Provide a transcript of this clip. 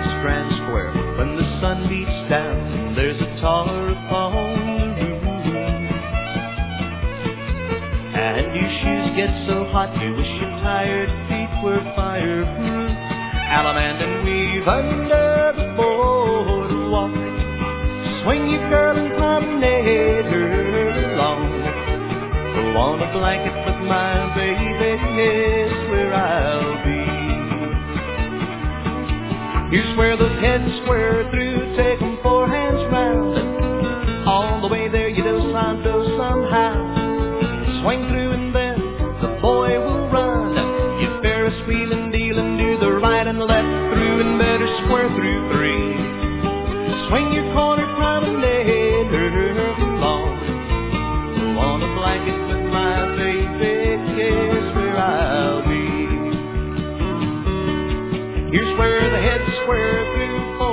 grand square. When the sun beats down, there's a tar upon the roof, and your shoes get so hot you wish your tired feet were fireproof. Allemande and weave under the boardwalk, swing your girl and promenade her along. On a blanket with my baby is where I'll be. Here's where the heads square through, take 'em 4 hands round. All the way there you do somehow. Swing through and then the boy will run. You Ferris wheel and deal and do the right and left through, and better square through 3. Swing your corner promenade along. On a blanket with my baby is where I'll be. Here's where the heads square through